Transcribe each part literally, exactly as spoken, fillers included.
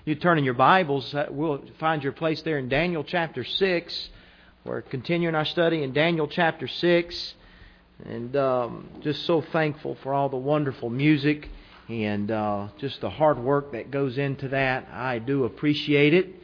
You turn in your Bibles, uh, we'll find your place there in Daniel chapter six. We're continuing our study in Daniel chapter six. And um, just so thankful for all the wonderful music and uh, just the hard work that goes into that. I do appreciate it.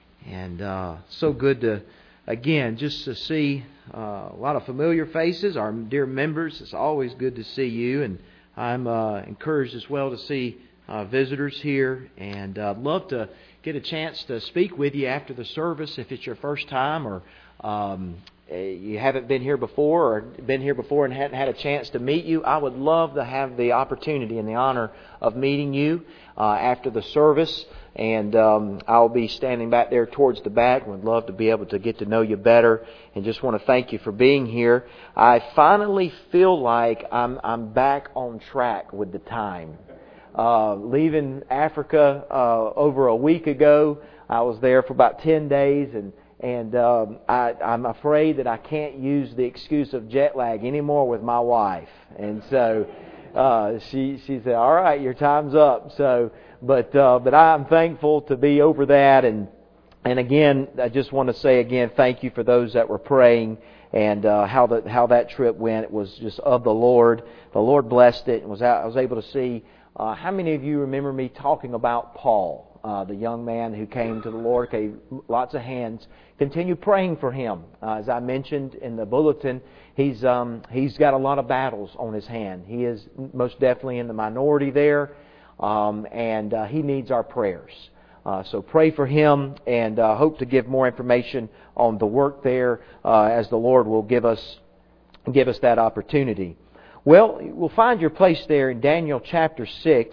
And uh, so good to, again, just to see uh, a lot of familiar faces, our dear members. It's always good to see you. And I'm uh, encouraged as well to see uh, visitors here. And I'd love to get a chance to speak with you after the service if it's your first time or um, you haven't been here before or been here before and hadn't had a chance to meet you. I would love to have the opportunity and the honor of meeting you uh, after the service. And um, I'll be standing back there towards the back. Would love to be able to get to know you better, and just want to thank you for being here. I finally feel like I'm I'm back on track with the time. Uh, leaving Africa uh, over a week ago, I was there for about ten days, and and um, I, I'm afraid that I can't use the excuse of jet lag anymore with my wife, and so uh, she she said, "All right, your time's up." So. But uh, but I'm thankful to be over that, and and again, I just want to say again, thank you for those that were praying and uh, how that how that trip went. It was just of the Lord. The Lord blessed it, and was out, I was able to see. Uh, how many of you remember me talking about Paul, uh, the young man who came to the Lord? Okay, lots of hands. Continue praying for him. Uh, as I mentioned in the bulletin, he's um, he's got a lot of battles on his hand. He is most definitely in the minority there. Um, and uh, he needs our prayers. Uh, so pray for him, and uh, hope to give more information on the work there uh, as the Lord will give us give us that opportunity. Well, we'll find your place there in Daniel chapter six,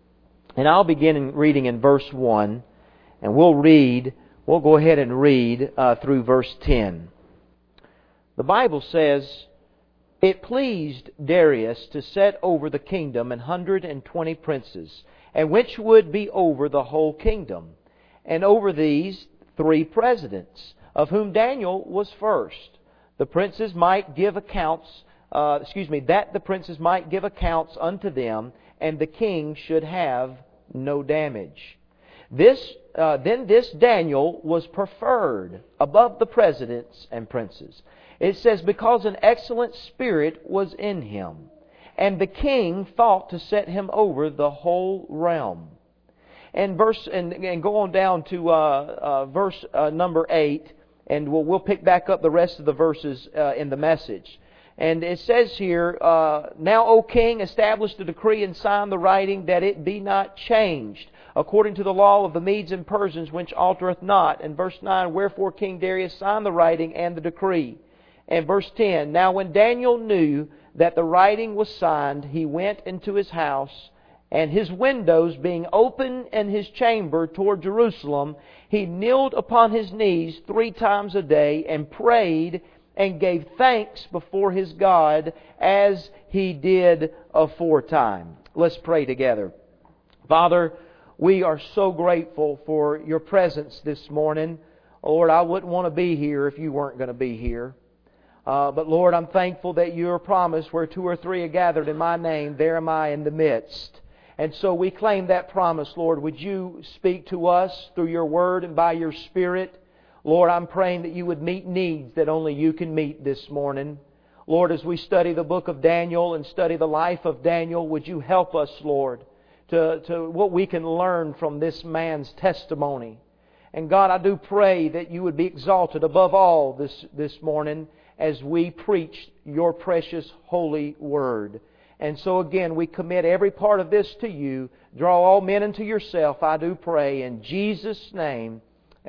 and I'll begin in reading in verse one, and we'll read. We'll go ahead and read uh, through verse ten. The Bible says, "It pleased Darius to set over the kingdom an hundred and twenty princes, and which would be over the whole kingdom, and over these three presidents, of whom Daniel was first. The princes might give accounts, uh, excuse me, that the princes might give accounts unto them, and the king should have no damage. This uh, then this Daniel was preferred above the presidents and princes." It says, "Because an excellent spirit was in him, and the king thought to set him over the whole realm." And verse and, and go on down to uh, uh, verse uh, number eight, and we'll we'll pick back up the rest of the verses uh, in the message. And it says here, uh, "Now, O king, establish the decree and sign the writing, that it be not changed, according to the law of the Medes and Persians, which altereth not." And verse nine, "Wherefore King Darius signed the writing and the decree." And verse ten, "Now when Daniel knew that the writing was signed, he went into his house, and his windows being open in his chamber toward Jerusalem, he kneeled upon his knees three times a day, and prayed and gave thanks before his God, as he did aforetime." Let's pray together. Father, we are so grateful for your presence this morning. Lord, I wouldn't want to be here if you weren't going to be here. Uh, but Lord, I'm thankful that your promise, where two or three are gathered in my name, there am I in the midst. And so we claim that promise, Lord. Would you speak to us through your word and by your Spirit? Lord, I'm praying that you would meet needs that only you can meet this morning. Lord, as we study the book of Daniel and study the life of Daniel, would you help us, Lord, to, to what we can learn from this man's testimony. And God, I do pray that you would be exalted above all this, this morning as we preach your precious holy word. And so again, we commit every part of this to you. Draw all men unto yourself, I do pray. In Jesus' name,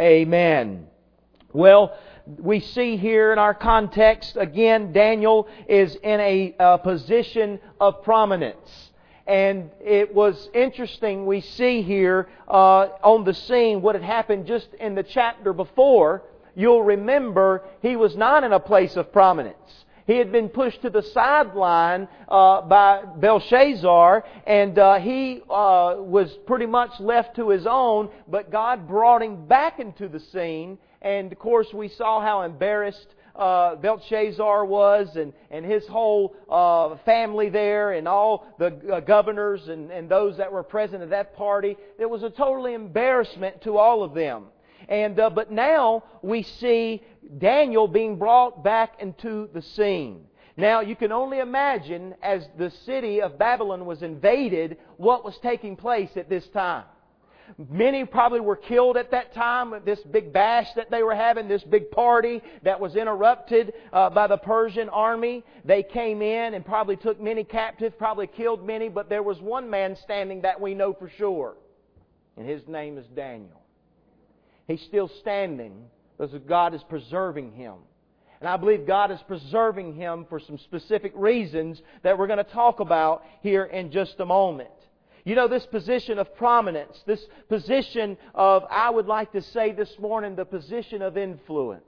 amen. Well, we see here in our context, again, Daniel is in a uh, position of prominence. And it was interesting, we see here uh, on the scene what had happened just in the chapter before. You'll remember he was not in a place of prominence. He had been pushed to the sideline uh, by Belshazzar, and uh, he uh, was pretty much left to his own, but God brought him back into the scene. And of course we saw how embarrassed uh, Belshazzar was, and, and his whole uh, family there, and all the uh, governors and, and those that were present at that party. It was a total embarrassment to all of them. And uh, but now we see Daniel being brought back into the scene. Now you can only imagine, as the city of Babylon was invaded, what was taking place at this time. Many probably were killed at that time. This big bash that they were having, this big party that was interrupted uh, by the Persian army. They came in and probably took many captive, probably killed many, but there was one man standing that we know for sure. And his name is Daniel. He's still standing because God is preserving him. And I believe God is preserving him for some specific reasons that we're going to talk about here in just a moment. You know, this position of prominence, this position of, I would like to say this morning, the position of influence.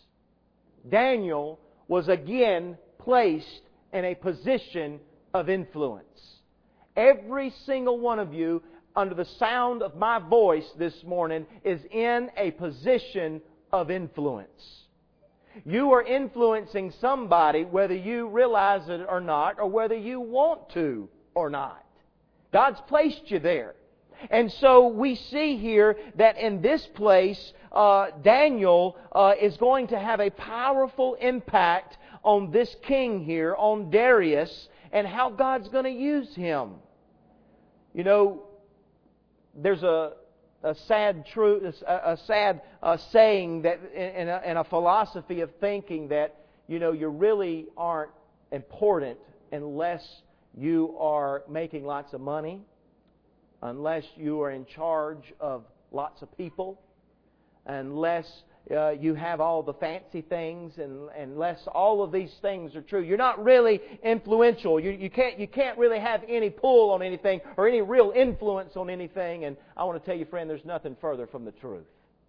Daniel was again placed in a position of influence. Every single one of you, under the sound of my voice this morning, is in a position of influence. You are influencing somebody whether you realize it or not, or whether you want to or not. God's placed you there. And so we see here that in this place, uh, Daniel uh, is going to have a powerful impact on this king here, on Darius, and how God's going to use him. You know, there's a, a sad truth, a, a sad uh, saying that in a, in a philosophy of thinking that, you know, you really aren't important unless you are making lots of money, unless you are in charge of lots of people, unless uh, you have all the fancy things, and unless all of these things are true. You're not really influential. You, you can't you can't really have any pull on anything or any real influence on anything. And I want to tell you, friend, there's nothing further from the truth.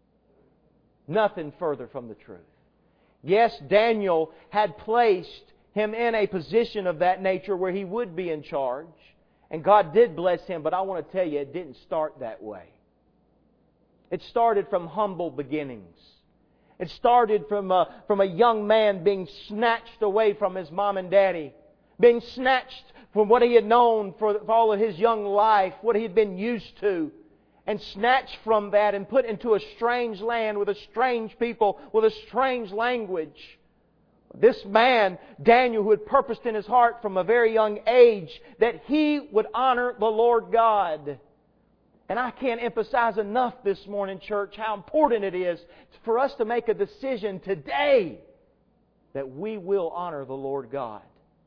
Nothing further from the truth. Yes, Daniel had placed him in a position of that nature where he would be in charge. And God did bless him, but I want to tell you, it didn't start that way. It started from humble beginnings. It started from a, from a young man being snatched away from his mom and daddy, being snatched from what he had known for, for all of his young life, what he had been used to, and snatched from that and put into a strange land with a strange people, with a strange language. This man, Daniel, who had purposed in his heart from a very young age that he would honor the Lord God. And I can't emphasize enough this morning, church, how important it is for us to make a decision today that we will honor the Lord God.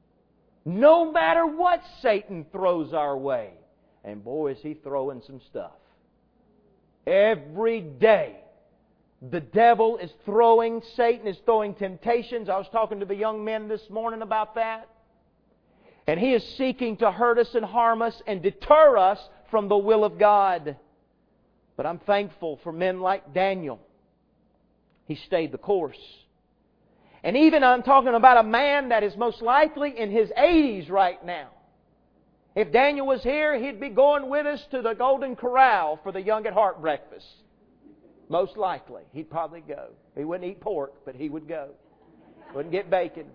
No matter what Satan throws our way. And boy, is he throwing some stuff. Every day. The devil is throwing, Satan is throwing temptations. I was talking to the young men this morning about that. And he is seeking to hurt us and harm us and deter us from the will of God. But I'm thankful for men like Daniel. He stayed the course. And even I'm talking about a man that is most likely in his eighties right now. If Daniel was here, he'd be going with us to the Golden Corral for the Young at Heart breakfast. Most likely. He'd probably go. He wouldn't eat pork, but he would go. Wouldn't get bacon.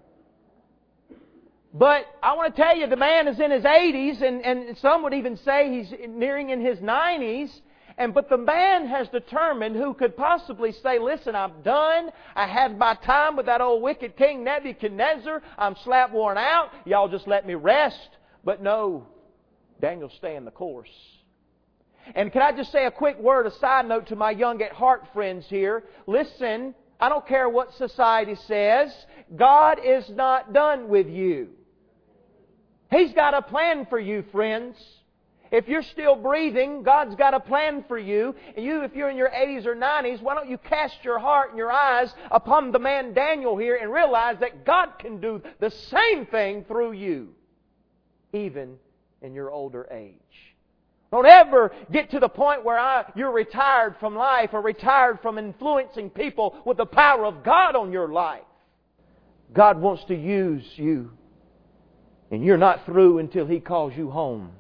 But I want to tell you, the man is in his eighties, and, and some would even say he's nearing in his nineties. And but the man has determined, who could possibly say, listen, I'm done. I had my time with that old wicked king Nebuchadnezzar. I'm slap worn out. Y'all just let me rest. But no, Daniel's staying the course. And can I just say a quick word, a side note to my young at heart friends here. Listen, I don't care what society says. God is not done with you. He's got a plan for you, friends. If you're still breathing, God's got a plan for you. And you, if you're in your eighties or nineties, why don't you cast your heart and your eyes upon the man Daniel here and realize that God can do the same thing through you, even in your older age. Don't ever get to the point where I, you're retired from life or retired from influencing people with the power of God on your life. God wants to use you, and you're not through until He calls you home.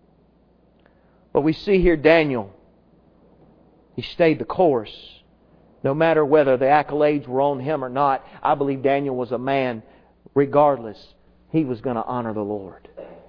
But we see here Daniel, he stayed the course. No matter whether the accolades were on him or not, I believe Daniel was a man, regardless, he was going to honor the Lord.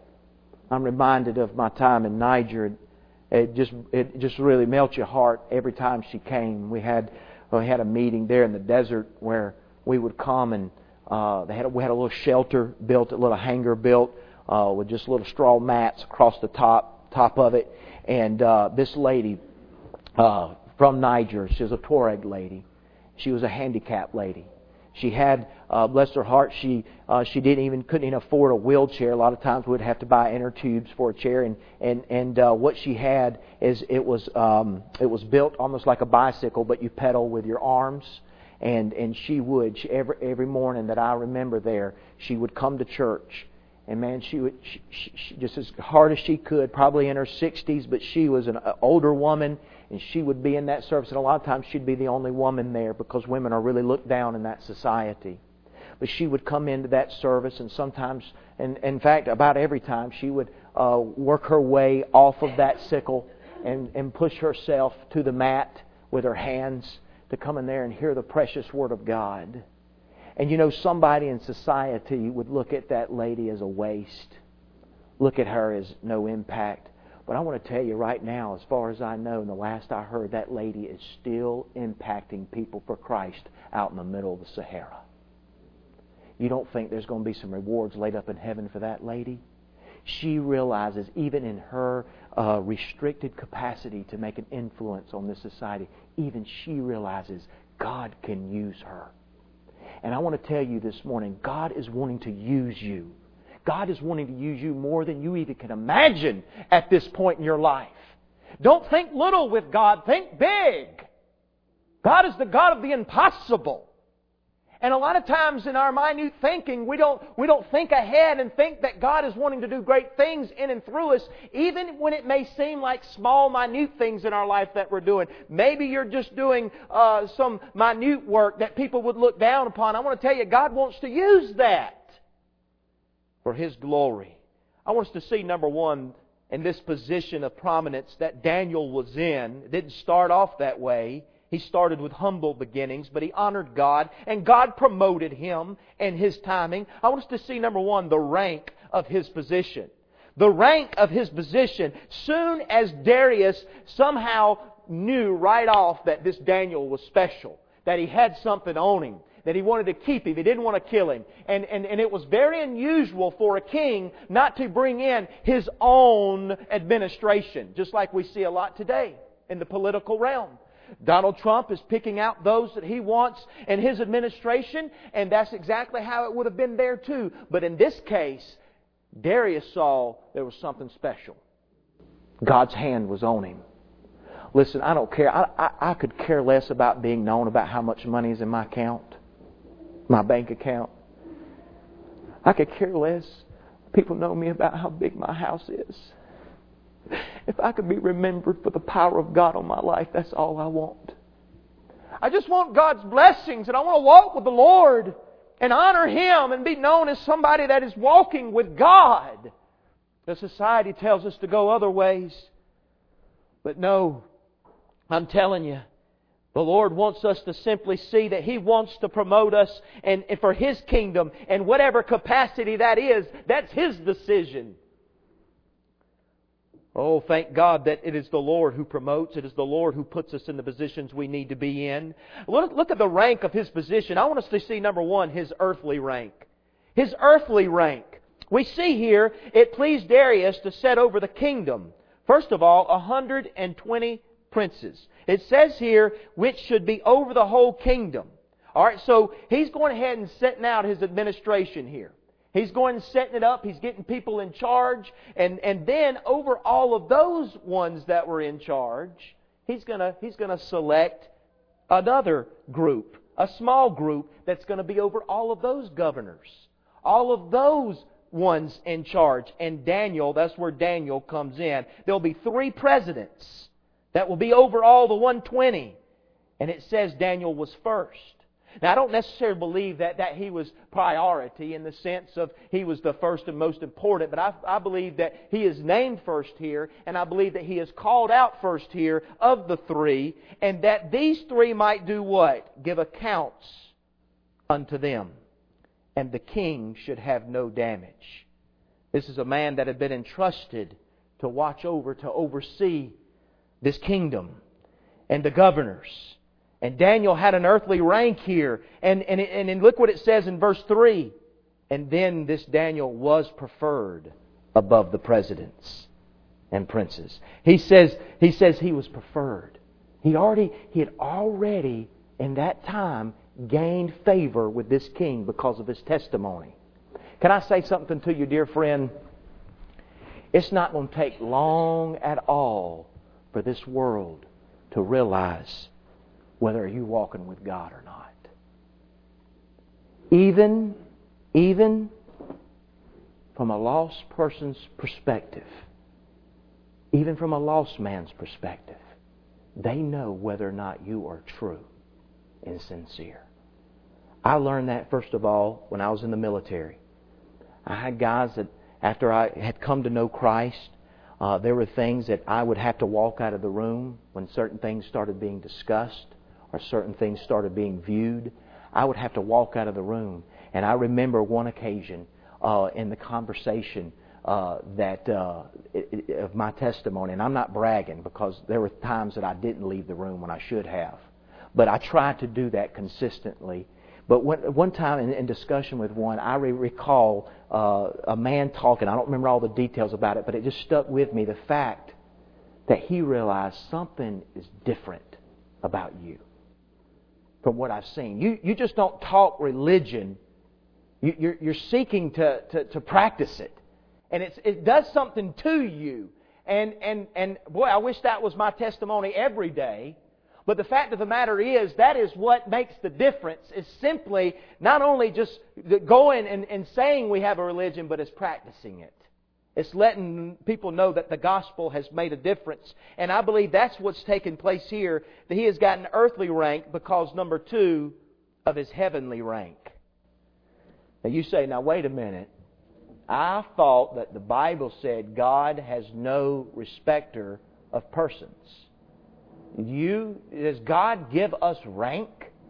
I'm reminded of my time in Niger. It just it just really melts your heart every time she came. We had we had a meeting there in the desert where we would come and uh, they had a, we had a little shelter built, a little hangar built uh, with just little straw mats across the top top of it. And uh, this lady uh, from Niger, she was a Tuareg lady. She was a handicapped lady. She had, uh, bless her heart, she uh, she didn't even couldn't even afford a wheelchair. A lot of times we'd have to buy inner tubes for a chair, and and and uh, what she had is it was um, it was built almost like a bicycle, but you pedal with your arms. And and she would she, every every morning that I remember there, she would come to church, and man, she would she, she, she, just as hard as she could, probably in her sixties, but she was an older woman. And she would be in that service, and a lot of times she'd be the only woman there because women are really looked down in that society. But she would come into that service, and sometimes, and in fact, about every time, she would uh, work her way off of that sickle and, and push herself to the mat with her hands to come in there and hear the precious Word of God. And you know, somebody in society would look at that lady as a waste, look at her as no impact. But I want to tell you right now, as far as I know, and the last I heard, that lady is still impacting people for Christ out in the middle of the Sahara. You don't think there's going to be some rewards laid up in heaven for that lady? She realizes, even in her uh, restricted capacity to make an influence on this society, even she realizes God can use her. And I want to tell you this morning, God is wanting to use you. God is wanting to use you more than you even can imagine at this point in your life. Don't think little with God. Think big. God is the God of the impossible. And a lot of times in our minute thinking, we don't, we don't think ahead and think that God is wanting to do great things in and through us, even when it may seem like small, minute things in our life that we're doing. Maybe you're just doing uh, some minute work that people would look down upon. I want to tell you, God wants to use that for His glory. I want us to see, number one, in this position of prominence that Daniel was in. It didn't start off that way. He started with humble beginnings, but he honored God, and God promoted him in His timing. I want us to see, number one, the rank of his position. The rank of his position. Soon as Darius somehow knew right off that this Daniel was special, that he had something on him, that he wanted to keep him. He didn't want to kill him. And, and, and it was very unusual for a king not to bring in his own administration, just like we see a lot today in the political realm. Donald Trump is picking out those that he wants in his administration, and that's exactly how it would have been there too. But in this case, Darius saw there was something special. God's hand was on him. Listen, I don't care. I, I, I could care less about being known about how much money is in my account. My bank account. I could care less. People know me about how big my house is. If I could be remembered for the power of God on my life, that's all I want. I just want God's blessings, and I want to walk with the Lord and honor Him and be known as somebody that is walking with God. The society tells us to go other ways. But no, I'm telling you, the Lord wants us to simply see that He wants to promote us and, and for His kingdom, and whatever capacity that is, that's His decision. Oh, thank God that it is the Lord who promotes. It is the Lord who puts us in the positions we need to be in. Look, look at the rank of His position. I want us to see, number one, His earthly rank. His earthly rank. We see here, it pleased Darius to set over the kingdom. First of all, one hundred twenty princes. It says here, which should be over the whole kingdom. All right, so he's going ahead and setting out his administration here. He's going and setting it up. He's getting people in charge. And, and then over all of those ones that were in charge, he's going to, he's going to select another group, a small group that's going to be over all of those governors, all of those ones in charge. And Daniel, that's where Daniel comes in. There'll be three presidents that will be over all the one hundred twenty. And it says Daniel was first. Now, I don't necessarily believe that, that he was priority in the sense of he was the first and most important, but I, I believe that he is named first here, and I believe that he is called out first here of the three, and that these three might do what? Give accounts unto them. And the king should have no damage. This is a man that had been entrusted to watch over, to oversee this kingdom and the governors. And Daniel had an earthly rank here. And, and, and, and look what it says in verse three. And then this Daniel was preferred above the presidents and princes. He says, he says he was preferred. He already, he had already in that time gained favor with this king because of his testimony. Can I say something to you, dear friend? It's not going to take long at all for this world to realize whether you're walking with God or not. Even, even from a lost person's perspective, even from a lost man's perspective, they know whether or not you are true and sincere. I learned that, first of all, when I was in the military. I had guys that, after I had come to know Christ, uh, there were things that I would have to walk out of the room when certain things started being discussed or certain things started being viewed. I would have to walk out of the room. And I remember one occasion uh, in the conversation uh, that uh, it, it, of my testimony, and I'm not bragging because there were times that I didn't leave the room when I should have. But I tried to do that consistently. But one, one time in, in discussion with one, I re- recall uh, a man talking. I don't remember all the details about it, but it just stuck with me. The fact that he realized something is different about you from what I've seen. You you just don't talk religion. You, you're, you're seeking to, to, to practice it. And it's, it does something to you. And, and, and boy, I wish that was my testimony every day. But the fact of the matter is, that is what makes the difference, is simply not only just going and, and saying we have a religion, but it's practicing it. It's letting people know that the gospel has made a difference. And I believe that's what's taken place here, that he has got an earthly rank because, number two, of his heavenly rank. Now you say, now wait a minute. I thought that the Bible said God has no respecter of persons. You, does God give us rank?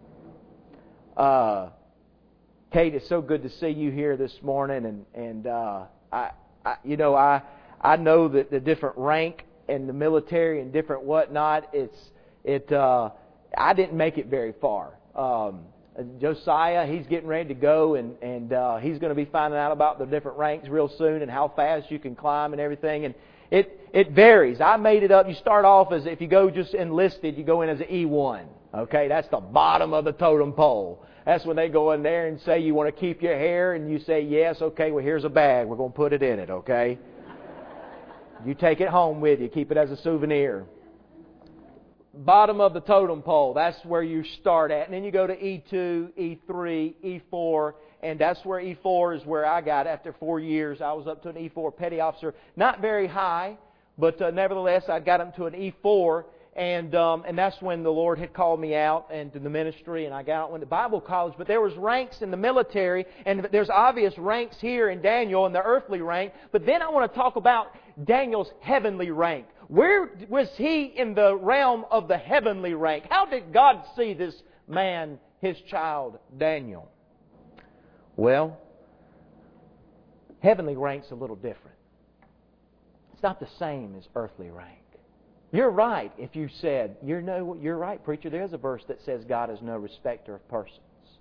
Uh, Kate, it's so good to see you here this morning, and and uh, I, I, you know, I I know that the different rank in the military and different whatnot. It's it. Uh, I didn't make it very far. Um, Josiah, he's getting ready to go, and and uh, he's going to be finding out about the different ranks real soon and how fast you can climb and everything. And It it varies. I made it up. You start off as, if you go just enlisted, you go in as an E one. Okay, that's the bottom of the totem pole. That's when they go in there and say, you want to keep your hair? And you say, yes. Okay, well, here's a bag. We're going to put it in it, okay? You take it home with you. Keep it as a souvenir. Bottom of the totem pole. That's where you start at. And then you go to E two, E three, E four. And that's where E four is where I got. After four years, I was up to an E four petty officer. Not very high, but uh, nevertheless, I got up to an E four. And um, and that's when the Lord had called me out into the ministry, and I got out went to Bible college. But there was ranks in the military, and there's obvious ranks here in Daniel in the earthly rank. But then I want to talk about Daniel's heavenly rank. Where was he in the realm of the heavenly rank? How did God see this man, his child, Daniel? Well, heavenly rank's a little different. It's not the same as earthly rank. You're right if you said, you're, no, you're right, preacher, there's a verse that says God is no respecter of persons.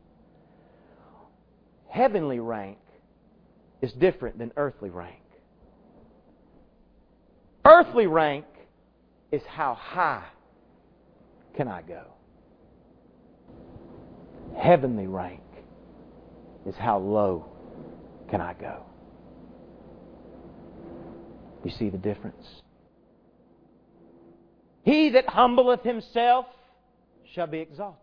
Heavenly rank is different than earthly rank. Earthly rank is how high can I go. Heavenly rank is how low can I go. You see the difference? He that humbleth himself shall be exalted.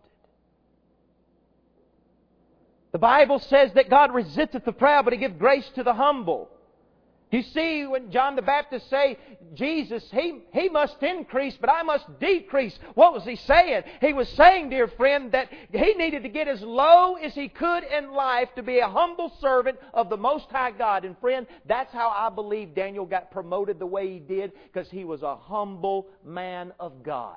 The Bible says that God resisteth the proud, but He giveth grace to the humble. You see, when John the Baptist say, Jesus, he, he must increase, but I must decrease. What was he saying? He was saying, dear friend, that he needed to get as low as he could in life to be a humble servant of the Most High God. And friend, that's how I believe Daniel got promoted the way he did, because he was a humble man of God.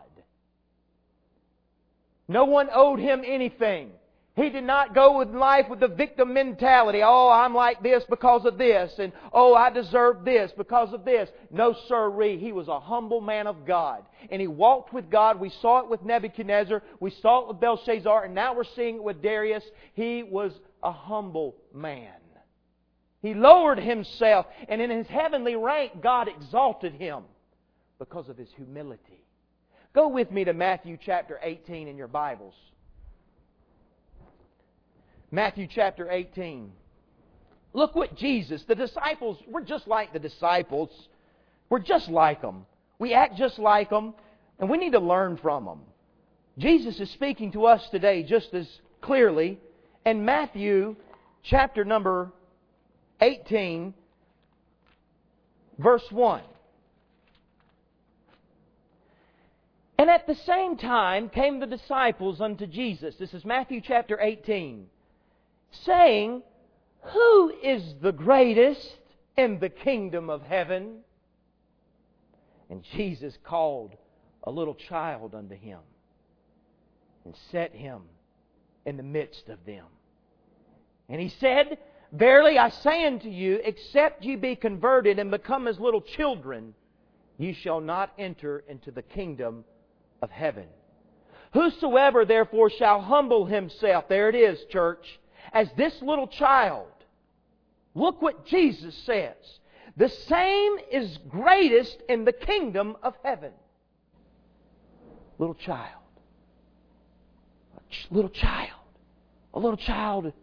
No one owed him anything. He did not go with life with the victim mentality. Oh, I'm like this because of this. And oh, I deserve this because of this. No, sirree. He was a humble man of God. And he walked with God. We saw it with Nebuchadnezzar. We saw it with Belshazzar. And now we're seeing it with Darius. He was a humble man. He lowered himself. And in his heavenly rank, God exalted him because of his humility. Go with me to Matthew chapter eighteen in your Bibles. Matthew chapter eighteen. Look what Jesus, the disciples, we're just like the disciples. We're just like them. We act just like them, and we need to learn from them. Jesus is speaking to us today just as clearly. In Matthew chapter number eighteen, verse one. And at the same time came the disciples unto Jesus. This is Matthew chapter eighteen. Saying, who is the greatest in the kingdom of heaven? And Jesus called a little child unto Him and set him in the midst of them. And He said, verily I say unto you, except ye be converted and become as little children, ye shall not enter into the kingdom of heaven. Whosoever therefore shall humble himself, there it is, church, as this little child. Look what Jesus says. The same is greatest in the kingdom of heaven. Little child. A ch- little child. A little child.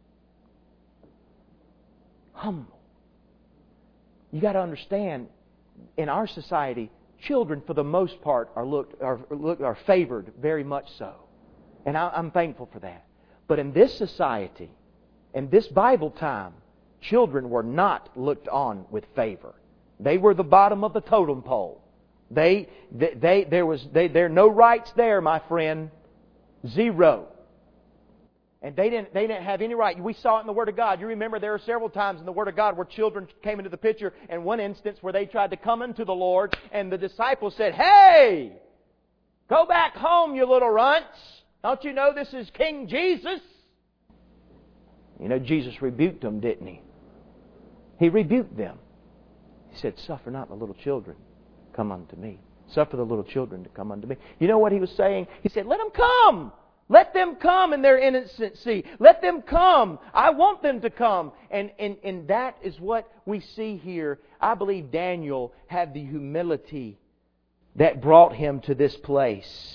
Humble. You got to understand, in our society, children for the most part are looked are, look, are favored very much so. And I, I'm thankful for that. But in this society, in this Bible time, children were not looked on with favor. They were the bottom of the totem pole. They, they, they there was, they, there are no rights there, my friend. Zero. And they didn't, they didn't have any right. We saw it in the Word of God. You remember there are several times in the Word of God where children came into the picture, and one instance where they tried to come into the Lord, and the disciples said, "Hey, go back home, you little runts. Don't you know this is King Jesus?" You know, Jesus rebuked them, didn't He? He rebuked them. He said, "Suffer not the little children, come unto me. Suffer the little children to come unto me." You know what He was saying? He said, "Let them come. Let them come in their innocency. Let them come. I want them to come." And, and, and that is what we see here. I believe Daniel had the humility that brought him to this place.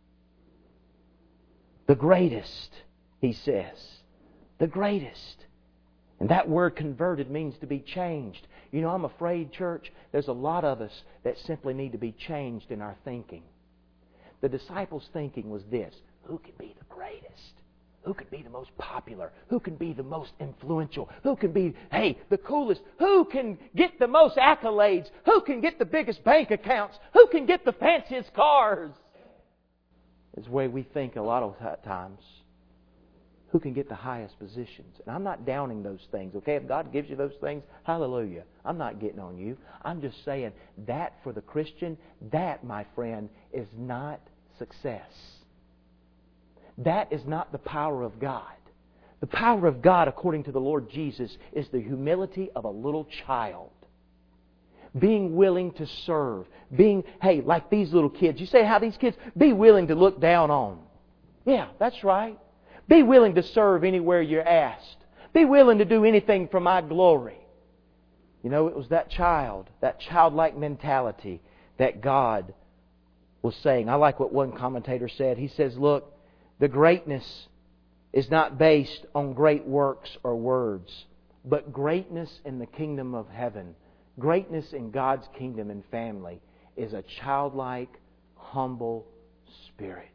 The greatest, he says. The greatest. And that word converted means to be changed. You know, I'm afraid, church, there's a lot of us that simply need to be changed in our thinking. The disciples' thinking was this: who can be the greatest? Who can be the most popular? Who can be the most influential? Who can be, hey, the coolest? Who can get the most accolades? Who can get the biggest bank accounts? Who can get the fanciest cars? It's the way we think a lot of times. Who can get the highest positions? And I'm not downing those things, okay? If God gives you those things, hallelujah. I'm not getting on you. I'm just saying that for the Christian, that, my friend, is not success. That is not the power of God. The power of God, according to the Lord Jesus, is the humility of a little child. Being willing to serve. Being, hey, like these little kids. You say how these kids, be willing to look down on. Yeah, that's right. Be willing to serve anywhere you're asked. Be willing to do anything for my glory. You know, it was that child, that childlike mentality that God was saying. I like what one commentator said. He says, look, the greatness is not based on great works or words, but greatness in the kingdom of heaven, greatness in God's kingdom and family is a childlike, humble spirit.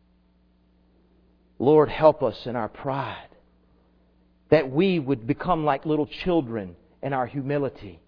Lord, help us in our pride, that we would become like little children in our humility.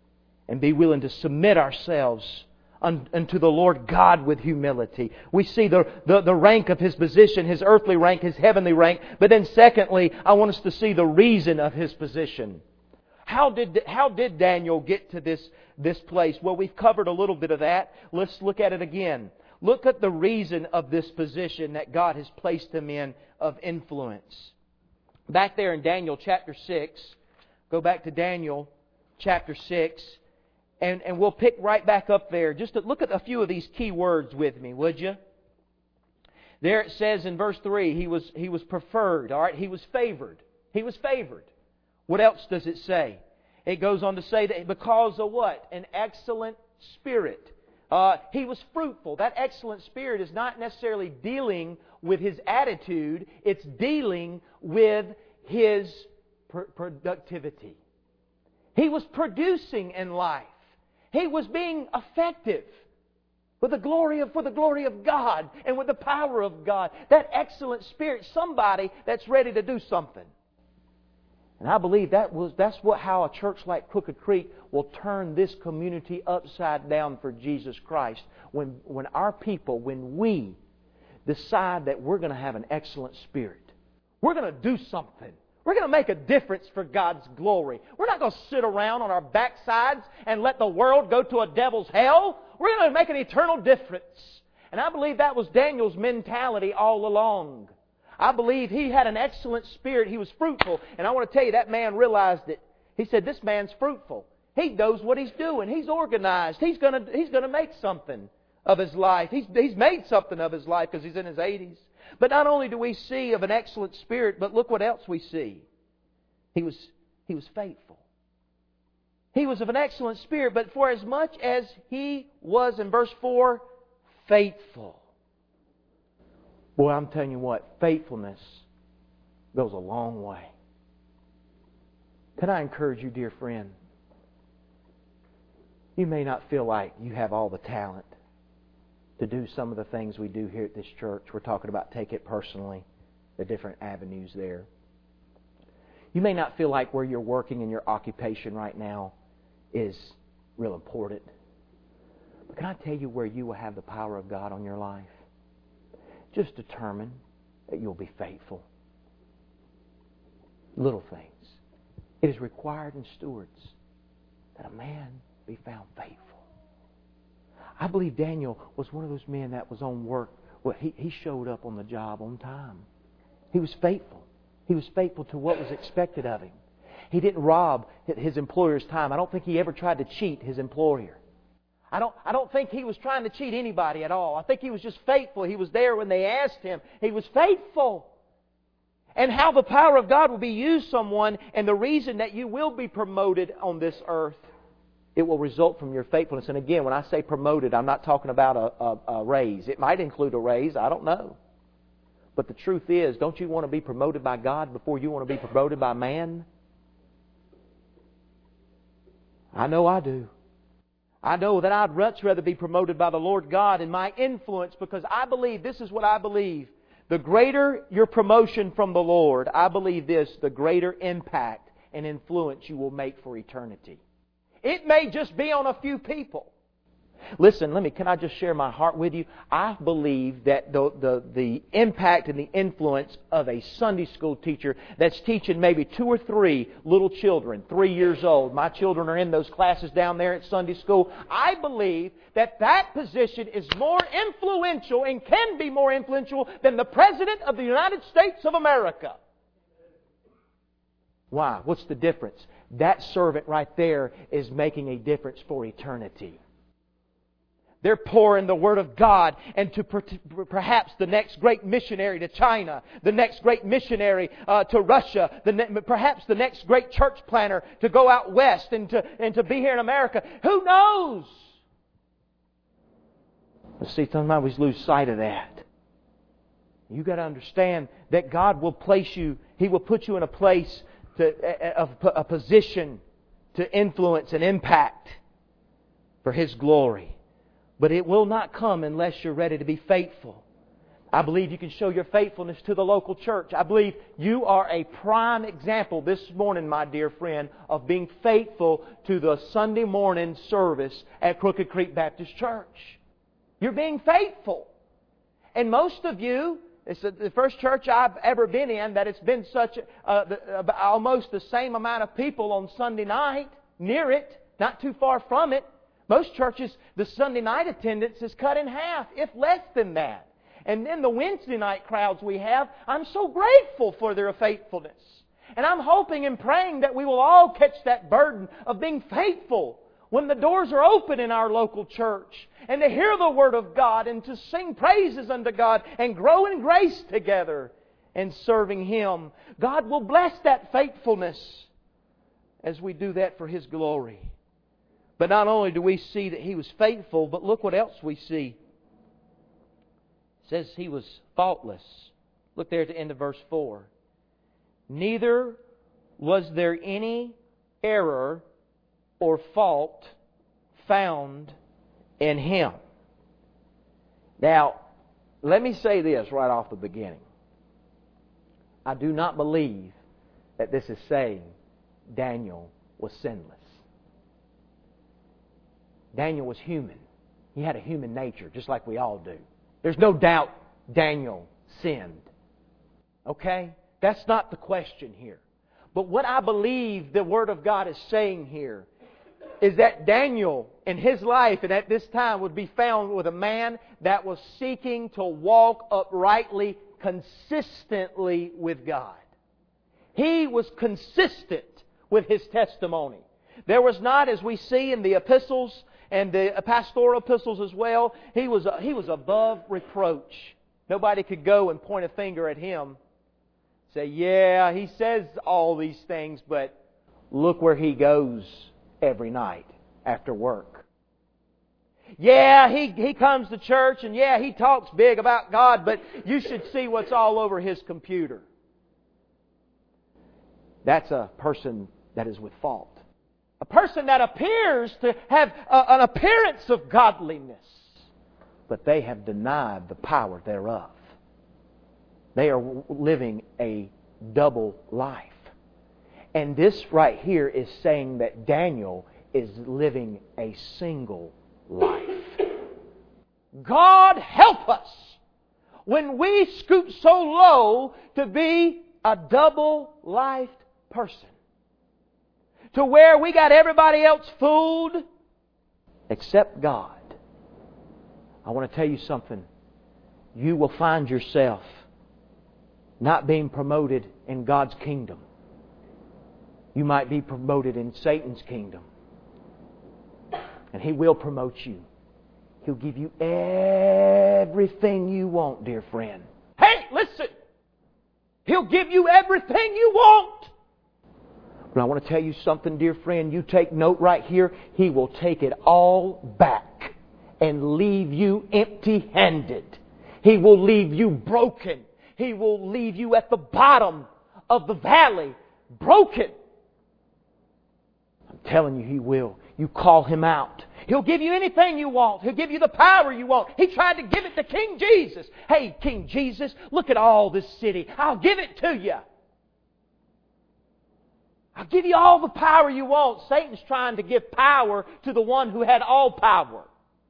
and be willing to submit ourselves unto the Lord God with humility. We see the, the, the rank of His position, His earthly rank, His heavenly rank. But then secondly, I want us to see the reason of His position. How did, how did Daniel get to this, this place? Well, we've covered a little bit of that. Let's look at it again. Look at the reason of this position that God has placed him in of influence. Back there in Daniel chapter six, go back to Daniel chapter six, and, and we'll pick right back up there. Just to look at a few of these key words with me, would you? There it says in verse three, he was, he was preferred, all right? He was favored. He was favored. What else does it say? It goes on to say that because of what? An excellent spirit. Uh, he was fruitful. That excellent spirit is not necessarily dealing with his attitude. It's dealing with his pr- productivity. He was producing in life. He was being effective with the glory of, for the glory of God and with the power of God. That excellent spirit, somebody that's ready to do something. And I believe that was that's what how a church like Crooked Creek will turn this community upside down for Jesus Christ. When when our people, when we decide that we're going to have an excellent spirit, we're going to do something. We're going to make a difference for God's glory. We're not going to sit around on our backsides and let the world go to a devil's hell. We're going to make an eternal difference. And I believe that was Daniel's mentality all along. I believe he had an excellent spirit. He was fruitful. And I want to tell you, that man realized it. He said, this man's fruitful. He knows what he's doing. He's organized. He's going to, he's going to make something of his life. He's, he's made something of his life because he's in his eighties. But not only do we see of an excellent spirit, but look what else we see. He was, he was faithful. He was of an excellent spirit, but for as much as he was, in verse four, faithful. Boy, I'm telling you what, faithfulness goes a long way. Can I encourage you, dear friend? You may not feel like you have all the talent to do some of the things we do here at this church. We're talking about Take It Personally, the different avenues there. You may not feel like where you're working in your occupation right now is real important. But can I tell you where you will have the power of God on your life? Just determine that you'll be faithful. Little things. It is required in stewards that a man be found faithful. I believe Daniel was one of those men that was on work. Well, he, he showed up on the job on time. He was faithful. He was faithful to what was expected of him. He didn't rob his employer's time. I don't think he ever tried to cheat his employer. I don't, I don't think he was trying to cheat anybody at all. I think he was just faithful. He was there when they asked him. He was faithful. And how the power of God will be used someone, and the reason that you will be promoted on this earth, it will result from your faithfulness. And again, when I say promoted, I'm not talking about a, a, a raise. It might include a raise. I don't know. But the truth is, don't you want to be promoted by God before you want to be promoted by man? I know I do. I know that I'd much rather be promoted by the Lord God and my influence, because I believe, this is what I believe, the greater your promotion from the Lord, I believe this, the greater impact and influence you will make for eternity. It may just be on a few people. Listen, let me, can I just share my heart with you? I believe that the, the, the impact and the influence of a Sunday school teacher that's teaching maybe two or three little children, three years old. My children are in those classes down there at Sunday school. I believe that that position is more influential and can be more influential than the President of the United States of America. Why? What's the difference? That servant right there is making a difference for eternity. They're pouring the Word of God into perhaps the next great missionary to China, the next great missionary uh, to Russia, the ne- perhaps the next great church planter to go out west and to, and to be here in America. Who knows? But see, sometimes we lose sight of that. You've got to understand that God will place you, He will put you in a place, to, a, a, a position to influence and impact for His glory. But it will not come unless you're ready to be faithful. I believe you can show your faithfulness to the local church. I believe you are a prime example this morning, my dear friend, of being faithful to the Sunday morning service at Crooked Creek Baptist Church. You're being faithful. And most of you, it's the first church I've ever been in that it's been such uh, the, almost the same amount of people on Sunday night, near it, not too far from it. Most churches, the Sunday night attendance is cut in half, if less than that. And then the Wednesday night crowds we have, I'm so grateful for their faithfulness. And I'm hoping and praying that we will all catch that burden of being faithful when the doors are open in our local church, and to hear the Word of God and to sing praises unto God and grow in grace together and serving Him. God will bless that faithfulness as we do that for His glory. But not only do we see that He was faithful, but look what else we see. It says He was faultless. Look there at the end of verse four. Neither was there any error or fault found in Him. Now, let me say this right off the beginning. I do not believe that this is saying Daniel was sinless. Daniel was human. He had a human nature, just like we all do. There's no doubt Daniel sinned. Okay? That's not the question here. But what I believe the Word of God is saying here is that Daniel in his life and at this time would be found with a man that was seeking to walk uprightly, consistently with God. He was consistent with his testimony. There was not, as we see in the epistles and the pastoral epistles as well, he was, he was above reproach. Nobody could go and point a finger at him. Say, yeah, he says all these things, but look where he goes every night after work. Yeah, he, he comes to church and yeah, he talks big about God, but you should see what's all over his computer. That's a person that is with fault. A person that appears to have a, an appearance of godliness, but they have denied the power thereof. They are living a double life. And this right here is saying that Daniel is living a single life. God help us when we scoop so low to be a double-lifed person. To where we got everybody else fooled except God. I want to tell you something. You will find yourself not being promoted in God's kingdom. You might be promoted in Satan's kingdom. And He will promote you. He'll give you everything you want, dear friend. Hey, listen! He'll give you everything you want! But I want to tell you something, dear friend. You take note right here. He will take it all back and leave you empty-handed. He will leave you broken. He will leave you at the bottom of the valley, broken. I'm telling you, He will. You call Him out. He'll give you anything you want. He'll give you the power you want. He tried to give it to King Jesus. Hey, King Jesus, look at all this city. I'll give it to you. I'll give you all the power you want. Satan's trying to give power to the one who had all power.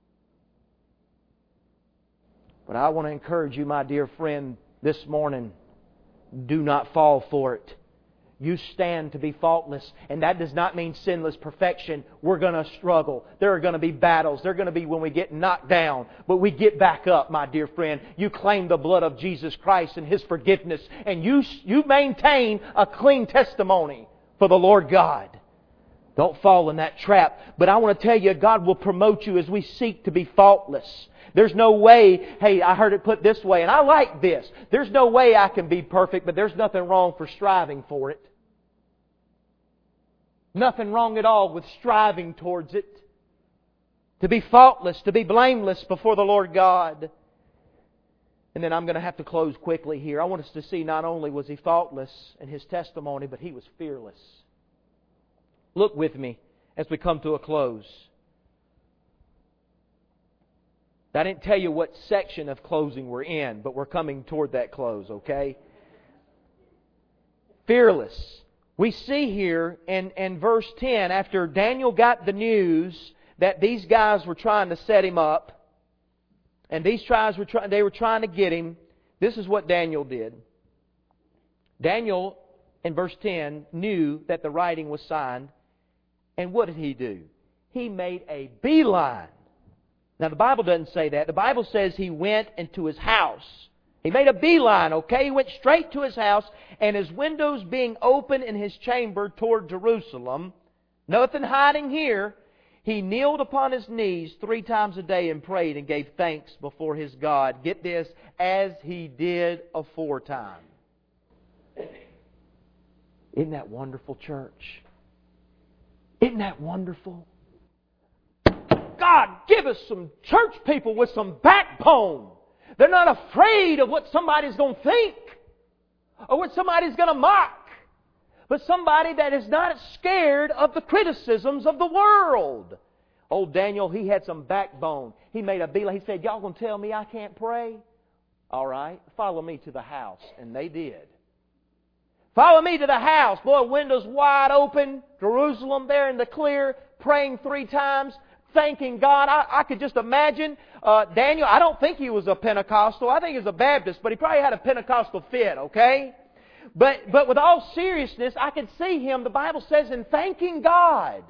But I want to encourage you, my dear friend, this morning, do not fall for it. You stand to be faultless, and that does not mean sinless perfection. We're going to struggle. There are going to be battles. There are going to be when we get knocked down. But we get back up, my dear friend. You claim the blood of Jesus Christ and His forgiveness, and you, you maintain a clean testimony for the Lord God. Don't fall in that trap. But I want to tell you, God will promote you as we seek to be faultless. There's no way, hey, I heard it put this way, and I like this. There's no way I can be perfect, but there's nothing wrong for striving for it. Nothing wrong at all with striving towards it. To be faultless, to be blameless before the Lord God. And then I'm going to have to close quickly here. I want us to see not only was he faultless in his testimony, but he was fearless. Look with me as we come to a close. I didn't tell you what section of closing we're in, but we're coming toward that close, okay? Fearless. We see here in, in verse ten, after Daniel got the news that these guys were trying to set him up, and these tribes were trying, they were trying to get him, this is what Daniel did. Daniel, in verse ten, knew that the writing was signed, and what did he do? He made a beeline. Now, the Bible doesn't say that. The Bible says he went into his house. He made a beeline, okay? He went straight to his house, and his windows being open in his chamber toward Jerusalem, nothing hiding here, he kneeled upon his knees three times a day and prayed and gave thanks before his God. Get this, as he did aforetime. Isn't that wonderful, church? Isn't that wonderful? God, give us some church people with some backbone. They're not afraid of what somebody's going to think or what somebody's going to mock, but somebody that is not scared of the criticisms of the world. Old Daniel, he had some backbone. He made a beeline. He said, y'all going to tell me I can't pray? All right, follow me to the house. And they did. Follow me to the house. Boy, windows wide open. Jerusalem there in the clear, praying three times, thanking God. I, I could just imagine uh, Daniel. I don't think he was a Pentecostal. I think he was a Baptist, but he probably had a Pentecostal fit, okay? But, but with all seriousness, I could see him, the Bible says, in thanking God.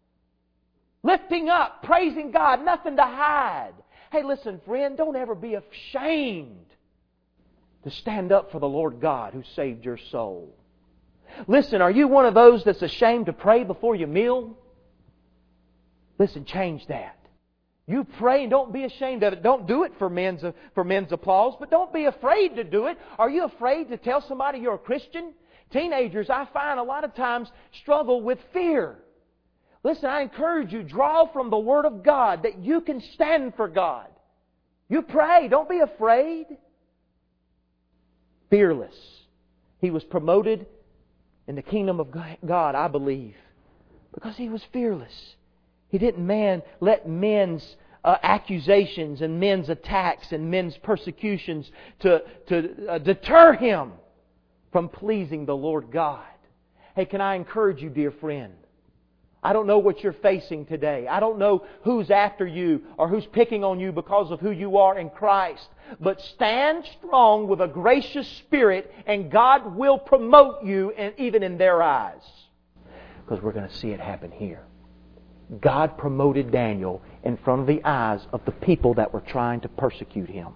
Lifting up, praising God, nothing to hide. Hey, listen, friend, don't ever be ashamed to stand up for the Lord God who saved your soul. Listen, are you one of those that's ashamed to pray before your meal? Listen, change that. You pray and don't be ashamed of it. Don't do it for men's, for men's applause, but don't be afraid to do it. Are you afraid to tell somebody you're a Christian? Teenagers, I find a lot of times struggle with fear. Listen, I encourage you, draw from the Word of God that you can stand for God. You pray. Don't be afraid. Fearless. He was promoted in the kingdom of God, I believe, because he was fearless. He didn't man let men's uh, accusations and men's attacks and men's persecutions to, to uh, deter him from pleasing the Lord God. Hey, can I encourage you, dear friend? I don't know what you're facing today. I don't know who's after you or who's picking on you because of who you are in Christ. But stand strong with a gracious spirit and God will promote you and even in their eyes. Because we're going to see it happen here. God promoted Daniel in front of the eyes of the people that were trying to persecute him.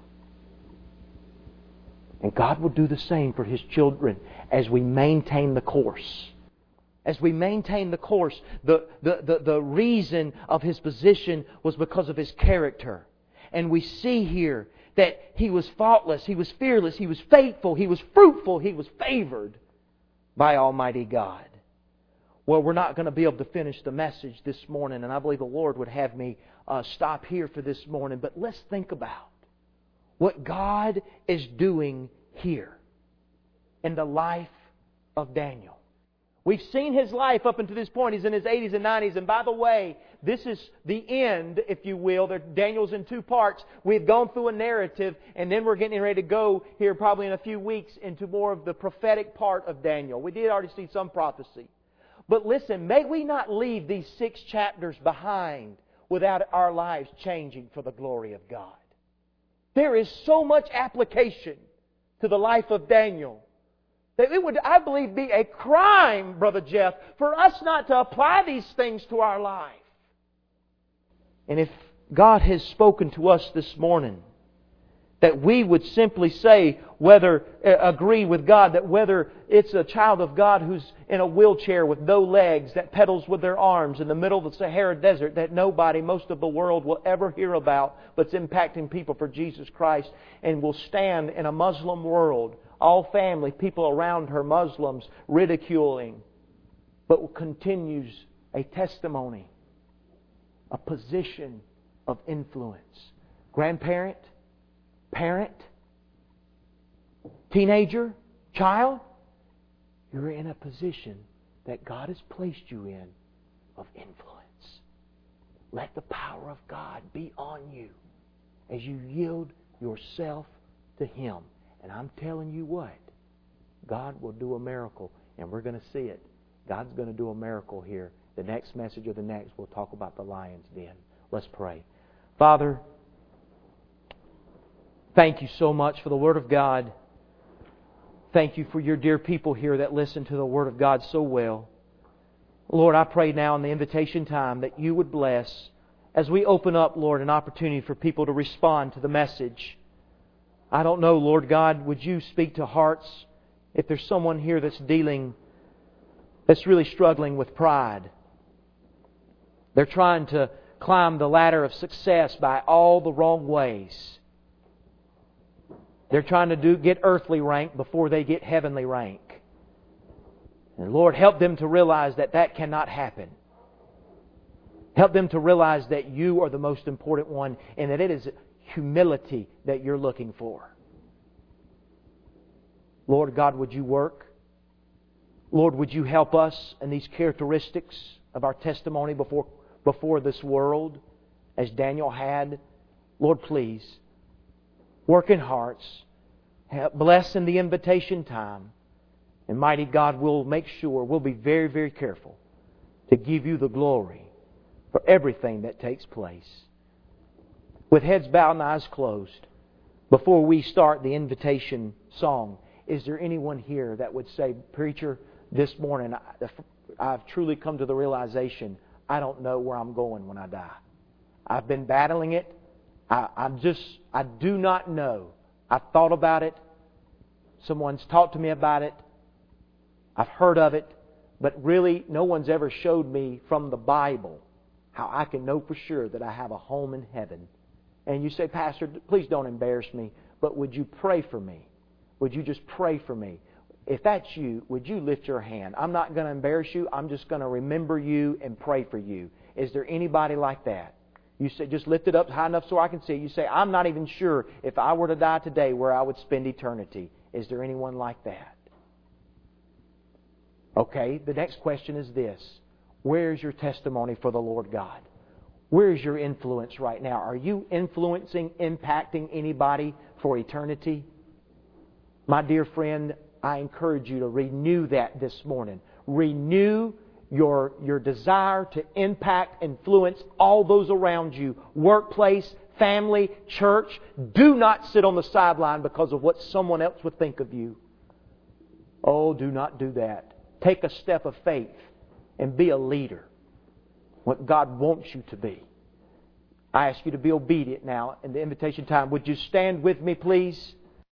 And God will do the same for His children as we maintain the course. As we maintain the course, the, the, the, the reason of his position was because of his character. And we see here that he was faultless, he was fearless, he was faithful, he was fruitful, he was favored by Almighty God. Well, we're not going to be able to finish the message this morning, and I believe the Lord would have me uh, stop here for this morning. But let's think about what God is doing here in the life of Daniel. We've seen his life up until this point. He's in his eighties and nineties. And by the way, this is the end, if you will. Daniel's in two parts. We've gone through a narrative, and then we're getting ready to go here probably in a few weeks into more of the prophetic part of Daniel. We did already see some prophecy. But listen, may we not leave these six chapters behind without our lives changing for the glory of God. There is so much application to the life of Daniel that it would, I believe, be a crime, Brother Jeff, for us not to apply these things to our life. And if God has spoken to us this morning, that we would simply say, whether, uh, agree with God, that whether it's a child of God who's in a wheelchair with no legs, that pedals with their arms in the middle of the Sahara Desert, that nobody, most of the world, will ever hear about, but it's impacting people for Jesus Christ, and will stand in a Muslim world, all family, people around her, Muslims, ridiculing, but continues a testimony, a position of influence. Grandparent, parent, teenager, child, you're in a position that God has placed you in of influence. Let the power of God be on you as you yield yourself to Him. And I'm telling you what, God will do a miracle, and we're going to see it. God's going to do a miracle here. The next message or the next, we'll talk about the lion's den. Let's pray. Father, thank you so much for the Word of God. Thank you for your dear people here that listen to the Word of God so well. Lord, I pray now in the invitation time that you would bless as we open up, Lord, an opportunity for people to respond to the message. I don't know, Lord God, would you speak to hearts if there's someone here that's dealing, that's really struggling with pride. They're trying to climb the ladder of success by all the wrong ways. They're trying to do get earthly rank before they get heavenly rank. And Lord, help them to realize that that cannot happen. Help them to realize that you are the most important one and that it is humility that you're looking for. Lord God, would you work? Lord, would you help us in these characteristics of our testimony before, before this world, as Daniel had? Lord, please, work in hearts. Bless in the invitation time. And mighty God, we'll make sure, we'll be very, very careful to give you the glory for everything that takes place. With heads bowed and eyes closed, before we start the invitation song, is there anyone here that would say, Preacher, this morning I've truly come to the realization I don't know where I'm going when I die. I've been battling it. I, I'm just, I do not know. I've thought about it. Someone's talked to me about it. I've heard of it. But really, no one's ever showed me from the Bible how I can know for sure that I have a home in heaven. And you say, Pastor, please don't embarrass me, but would you pray for me? Would you just pray for me? If that's you, would you lift your hand? I'm not going to embarrass you. I'm just going to remember you and pray for you. Is there anybody like that? You say, just lift it up high enough so I can see it. You say, I'm not even sure if I were to die today where I would spend eternity. Is there anyone like that? Okay, the next question is this. Where's your testimony for the Lord God? Where's your influence right now? Are you influencing, impacting anybody for eternity? My dear friend, I encourage you to renew that this morning. Renew your, your desire to impact, influence all those around you. Workplace, family, church. Do not sit on the sideline because of what someone else would think of you. Oh, do not do that. Take a step of faith and be a leader. What God wants you to be. I ask you to be obedient now in the invitation time. Would you stand with me, please?